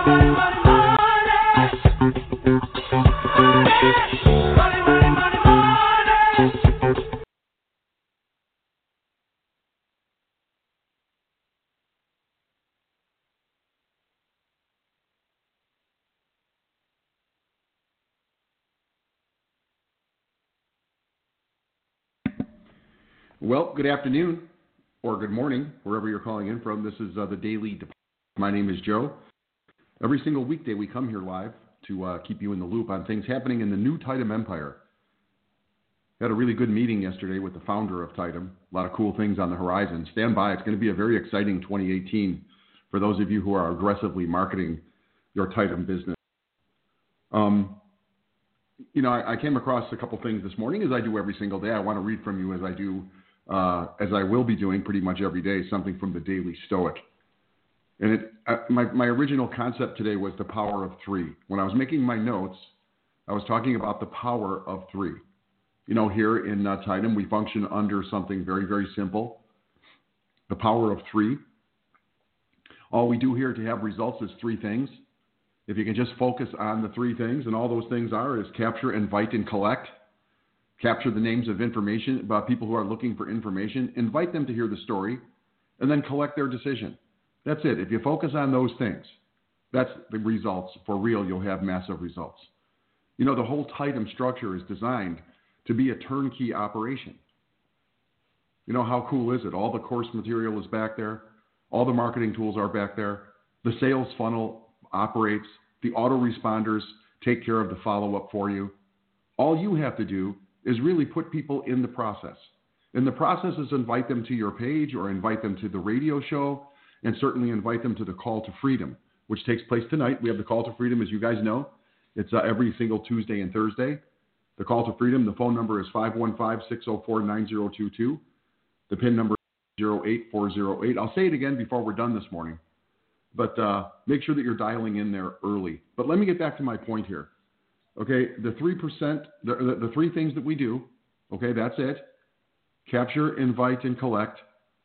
Well, good afternoon or good morning, wherever you're calling in from. This is the Daily Deposit. My name is Joe. Every single weekday we come here live to keep you in the loop on things happening in the new Titum Empire. Had a really good meeting yesterday with the founder of Titum. A lot of cool things on the horizon. Stand by. It's going to be a very exciting 2018 for those of you who are aggressively marketing your Titum business. I came across a couple things this morning, as I do every single day. I want to read from you as I will be doing pretty much every day, something from the Daily Stoic. And my original concept today was the power of three. When I was making my notes, I was talking about the power of three. Here in Titum, we function under something very, very simple, the power of three. All we do here to have results is three things. If you can just focus on the three things, and all those things is capture, invite, and collect. Capture the names of information about people who are looking for information, invite them to hear the story, and then collect their decision. That's it. If you focus on those things, that's the results. For real, you'll have massive results. The whole Titum structure is designed to be a turnkey operation. How cool is it? All the course material is back there. All the marketing tools are back there. The sales funnel operates. The autoresponders take care of the follow-up for you. All you have to do is really put people in the process. And the process is invite them to your page or invite them to the radio show, and certainly invite them to the Call to Freedom, which takes place tonight. We have the Call to Freedom, as you guys know. It's every single Tuesday and Thursday. The Call to Freedom, the phone number is 515-604-9022. The PIN number is 08408. I'll say it again before we're done this morning, but make sure that you're dialing in there early. But let me get back to my point here. Okay, the 3%, the three things that we do, okay, that's it. Capture, invite, and collect.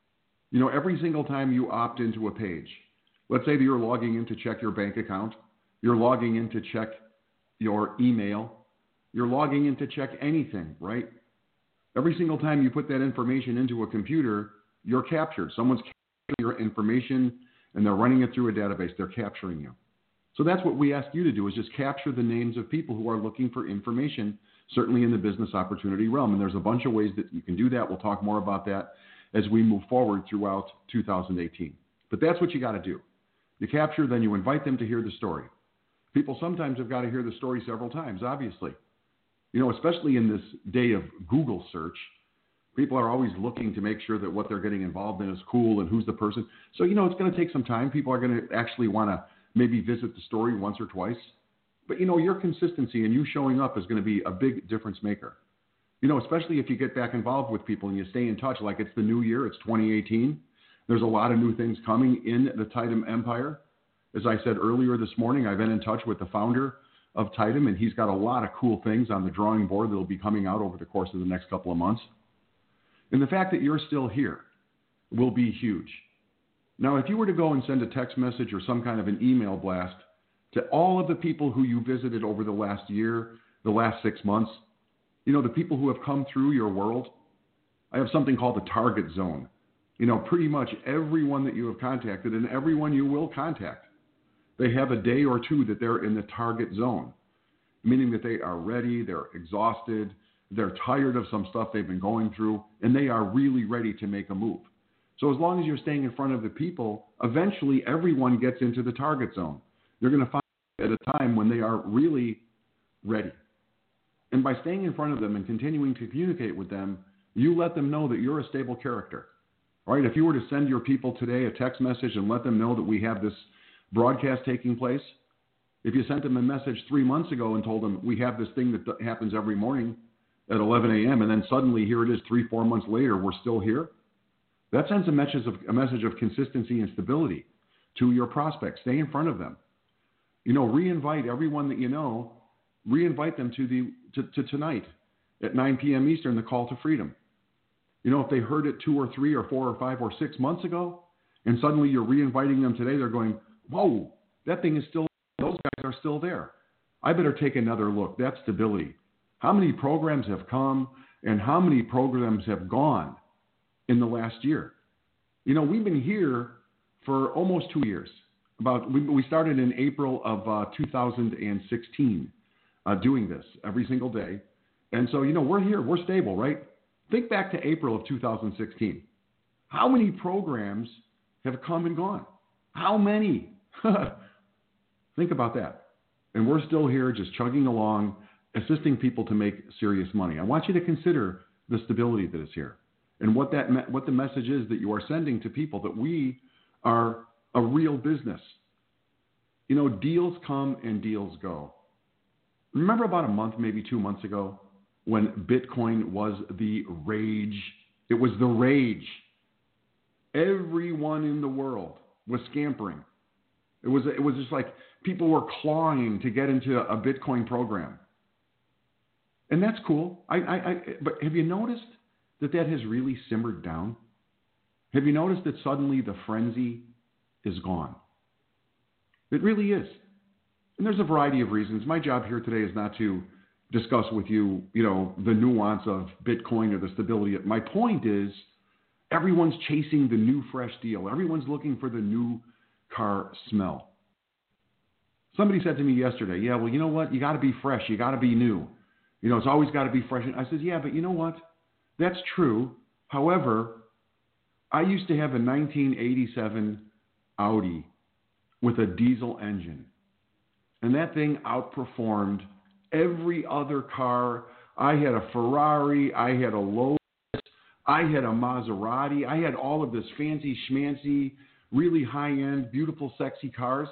Every single time you opt into a page, let's say that you're logging in to check your bank account, you're logging in to check your email, you're logging in to check anything, right? Every single time you put that information into a computer, you're captured. Someone's capturing your information, and they're running it through a database. They're capturing you. So that's what we ask you to do, is just capture the names of people who are looking for information, certainly in the business opportunity realm. And there's a bunch of ways that you can do that. We'll talk more about that as we move forward throughout 2018. But that's what you got to do. You capture, then you invite them to hear the story. People sometimes have got to hear the story several times, obviously. Especially in this day of Google search, people are always looking to make sure that what they're getting involved in is cool and who's the person. So, it's going to take some time. People are going to actually want to maybe visit the story once or twice. But, your consistency and you showing up is going to be a big difference maker. Especially if you get back involved with people and you stay in touch, like it's the new year, it's 2018. There's a lot of new things coming in the Titum Empire. As I said earlier this morning, I've been in touch with the founder of Titum, and he's got a lot of cool things on the drawing board that will be coming out over the course of the next couple of months. And the fact that you're still here will be huge. Now, if you were to go and send a text message or some kind of an email blast to all of the people who you visited over the last year, the last 6 months, the people who have come through your world, I have something called the target zone. Pretty much everyone that you have contacted and everyone you will contact, they have a day or two that they're in the target zone, meaning that they are ready, they're exhausted, they're tired of some stuff they've been going through, and they are really ready to make a move. So as long as you're staying in front of the people, eventually everyone gets into the target zone. You're going to find at a time when they are really ready. And by staying in front of them and continuing to communicate with them, you let them know that you're a stable character. Right? If you were to send your people today a text message and let them know that we have this broadcast taking place, if you sent them a message 3 months ago and told them we have this thing that happens every morning at 11 a.m. and then suddenly here it is 3-4 months later, we're still here, that sends a message of consistency and stability to your prospects. Stay in front of them. Re-invite everyone that you know. Re-invite them to tonight at 9 p.m. Eastern, the Call to Freedom. If they heard it 2 or 3 or 4 or 5 or 6 months ago, and suddenly you're re-inviting them today, they're going, whoa, that thing is still those guys are still there. I better take another look. That's stability. How many programs have come and how many programs have gone in the last year? You know, we've been here for almost 2 years. We started in April of 2016 doing this every single day. And so, you know, we're here. We're stable, right? Think back to April of 2016. How many programs have come and gone? How many? Think about that. And we're still here just chugging along, assisting people to make serious money. I want you to consider the stability that is here and what the message is that you are sending to people, that we are a real business. You know, deals come and deals go. Remember about a month, maybe 2 months ago, when Bitcoin was the rage? It was the rage. Everyone in the world was scampering. It was just like people were clawing to get into a Bitcoin program. And that's cool. But have you noticed that has really simmered down? Have you noticed that suddenly the frenzy is gone? It really is. And there's a variety of reasons. My job here today is not to discuss with you, you know, the nuance of Bitcoin or the stability. My point is, everyone's chasing the new fresh deal. Everyone's looking for the new car smell. Somebody said to me yesterday, yeah, well, you know what? You got to be fresh. You got to be new. You know, it's always got to be fresh. And I said, yeah, but you know what? That's true. However, I used to have a 1987 Audi with a diesel engine. And that thing outperformed every other car. I had a Ferrari. I had a Lotus. I had a Maserati. I had all of this fancy schmancy, really high-end, beautiful, sexy cars.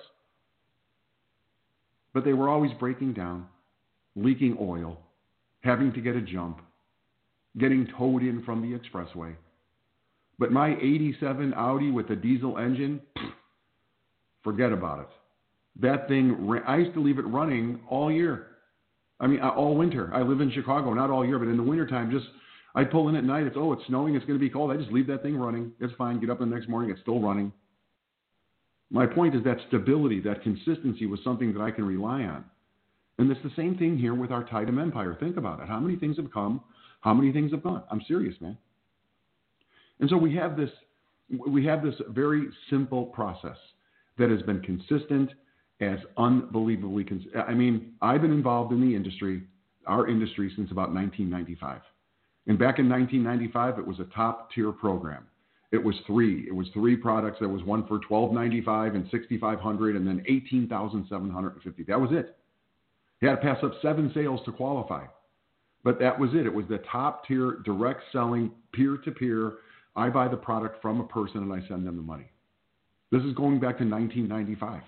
But they were always breaking down, leaking oil, having to get a jump, getting towed in from the expressway. But my 87 Audi with a diesel engine, forget about it. That thing, I used to leave it running all year. I mean, all winter. I live in Chicago, not all year, but in the wintertime, I pull in at night. It's snowing. It's going to be cold. I just leave that thing running. It's fine. Get up the next morning. It's still running. My point is that stability, that consistency was something that I can rely on. And it's the same thing here with our Titan empire. Think about it. How many things have come? How many things have gone? I'm serious, man. And so we have this very simple process that has been consistent as unbelievably consistent. I mean, I've been involved in the industry, our industry, since about 1995. And back in 1995, it was a top-tier program. It was three products. There was one for $1,295 and $6,500 and then $18,750. That was it. You had to pass up 7 sales to qualify. But that was it. It was the top-tier, direct selling, peer-to-peer. I buy the product from a person and I send them the money. This is going back to 1995.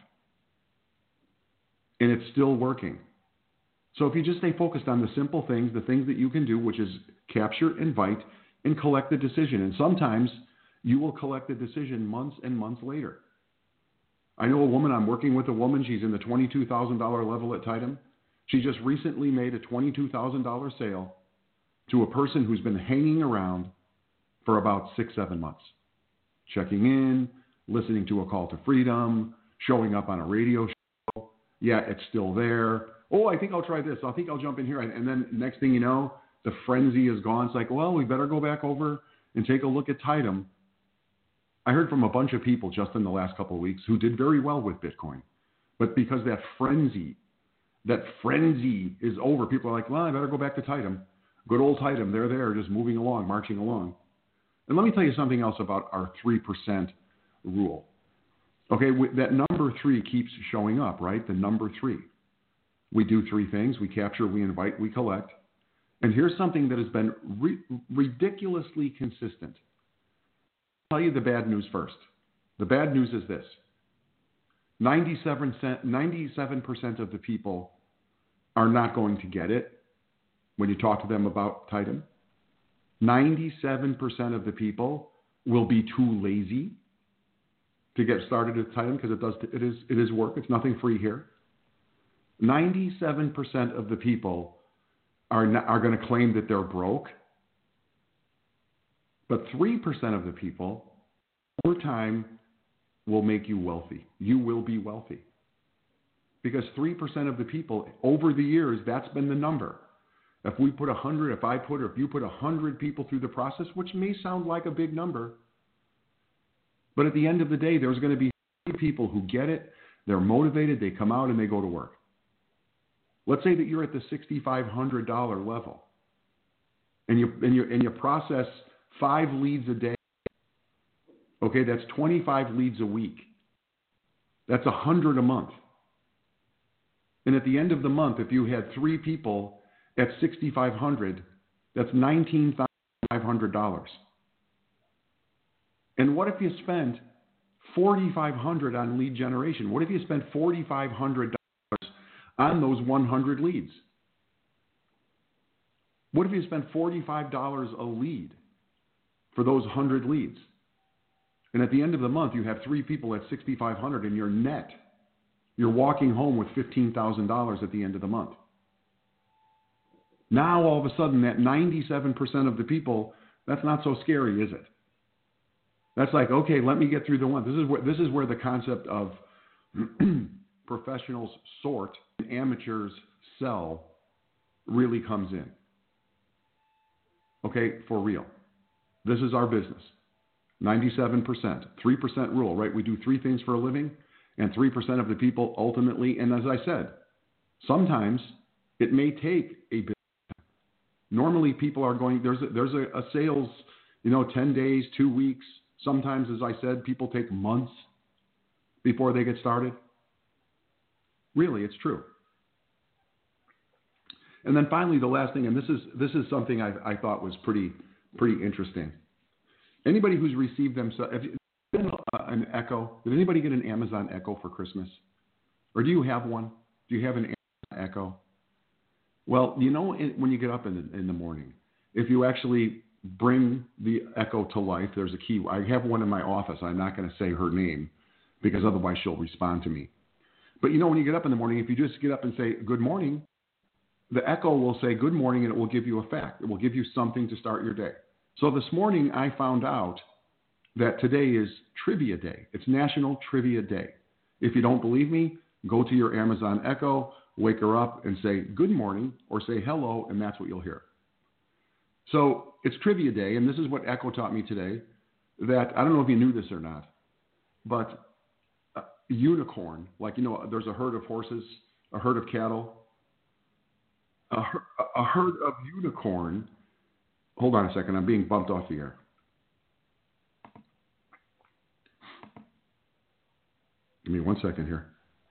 And it's still working. So if you just stay focused on the simple things, the things that you can do, which is capture, invite, and collect the decision. And sometimes you will collect the decision months and months later. I know a woman, I'm working with a woman, she's in the $22,000 level at Titan. She just recently made a $22,000 sale to a person who's been hanging around for about 6-7 months. Checking in, listening to a call to freedom, showing up on a radio show. Yeah, it's still there. Oh, I think I'll try this. I think I'll jump in here. And then next thing you know, the frenzy is gone. It's like, well, we better go back over and take a look at Titan. I heard from a bunch of people just in the last couple of weeks who did very well with Bitcoin. But because that frenzy is over, people are like, well, I better go back to Titan. Good old Titan. They're there just moving along, marching along. And let me tell you something else about our 3% rule. Okay, that number 3 keeps showing up, right? The number 3. We do 3 things. We capture, we invite, we collect. And here's something that has been ridiculously consistent. I'll tell you the bad news first. The bad news is this. 97% of the people are not going to get it when you talk to them about Titan. 97% of the people will be too lazy to get started with Titan because it is work. It's nothing free here. 97% of the people are going to claim that they're broke. But 3% of the people, over time, will make you wealthy. You will be wealthy. because 3% of the people over the years, that's been the number. If we put 100, if you put 100 people through the process, which may sound like a big number, but at the end of the day, there's going to be people who get it, they're motivated, they come out and they go to work. Let's say that you're at the $6,500 level and you process 5 leads a day. Okay, that's 25 leads a week. That's 100 a month. And at the end of the month, if you had 3 people at $6,500, that's $19,500. And what if you spent $4,500 on lead generation? What if you spent $4,500 on those 100 leads? What if you spent $45 a lead for those 100 leads? And at the end of the month, you have 3 people at $6,500 and you're walking home with $15,000 at the end of the month. Now, all of a sudden, that 97% of the people, that's not so scary, is it? That's like, okay, let me get through the one. This is where the concept of professionals sort and amateurs sell really comes in. Okay, for real. This is our business. 97%, 3% rule, right? We do 3 things for a living, and 3% of the people ultimately, and as I said, sometimes it may take a bit. Normally people are going, there's a sales, 10 days, 2 weeks. Sometimes, as I said, people take months before they get started. Really, it's true. And then finally, the last thing, and this is something I thought was pretty interesting. Anybody who's received them, have you been an Echo? Did anybody get an Amazon Echo for Christmas? Or do you have one? Do you have an Amazon Echo? Well, when you get up in the morning, if you actually bring the Echo to life, there's a key. I have one in my office. I'm not going to say her name because otherwise she'll respond to me. But when you get up in the morning, if you just get up and say, good morning, the Echo will say good morning and it will give you a fact. It will give you something to start your day. So this morning I found out that today is Trivia Day. It's National Trivia Day. If you don't believe me, go to your Amazon Echo, wake her up and say good morning or say hello, and that's what you'll hear. So it's Trivia Day, and this is what Echo taught me today, that I don't know if you knew this or not, but unicorn, there's a herd of horses, a herd of cattle, a herd of unicorn. Hold on a second, I'm being bumped off the air. Give me 1 second here.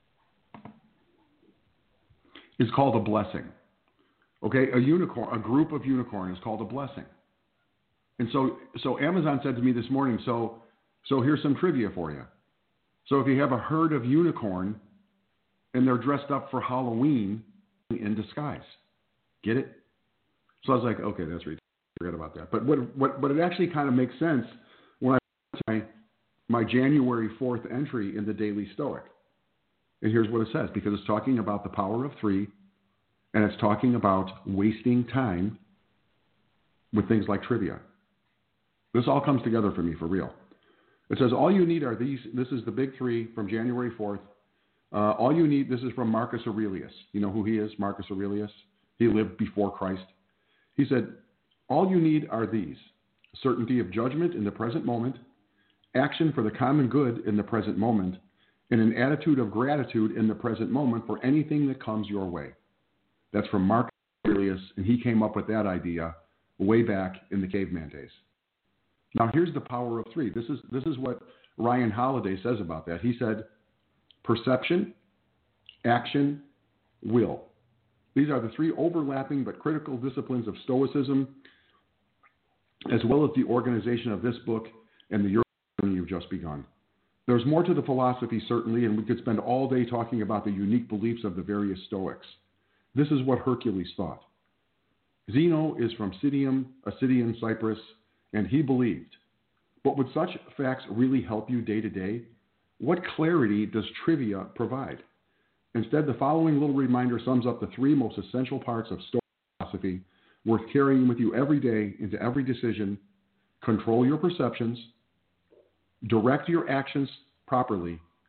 It's called a blessing. Okay, a group of unicorn is called a blessing. And so Amazon said to me this morning, so here's some trivia for you. So if you have a herd of unicorn and they're dressed up for Halloween in disguise, get it? So I was like, okay, that's ridiculous. Forget about that. But it actually kind of makes sense when I went to my January 4th entry in the Daily Stoic. And here's what it says, because it's talking about the power of 3, and it's talking about wasting time with things like trivia. This all comes together for me, for real. It says, all you need are these. This is the big 3 from January 4th. All you need, this is from Marcus Aurelius. You know who he is, Marcus Aurelius? He lived before Christ. He said, all you need are these: certainty of judgment in the present moment, action for the common good in the present moment, and an attitude of gratitude in the present moment for anything that comes your way. That's from Marcus Aurelius, and he came up with that idea way back in the caveman days. Now, here's the power of 3. This is what Ryan Holiday says about that. He said, perception, action, will. These are the 3 overlapping but critical disciplines of Stoicism, as well as the organization of this book and the journey you've just begun. There's more to the philosophy, certainly, and we could spend all day talking about the unique beliefs of the various Stoics. This is what Hercules thought. Zeno is from Citium, Cyprus, and he believed. But would such facts really help you day to day? What clarity does trivia provide? Instead, the following little reminder sums up the 3 most essential parts of Stoic philosophy worth carrying with you every day into every decision. Control your perceptions, direct your actions properly,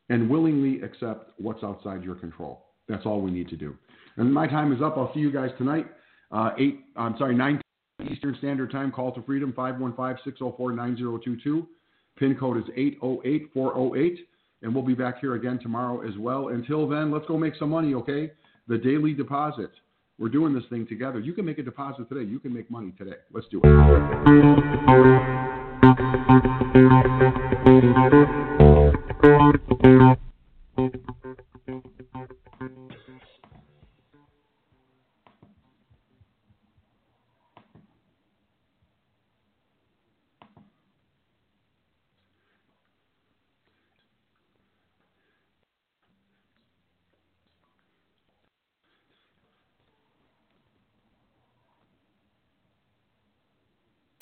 and willingly accept what's outside your control. That's all we need to do. And my time is up. I'll see you guys tonight. 9 Eastern Standard Time. Call to Freedom, 515-604-9022. PIN code is 808408. And we'll be back here again tomorrow as well. Until then, let's go make some money, okay? The daily deposit. We're doing this thing together. You can make a deposit today. You can make money today. Let's do it.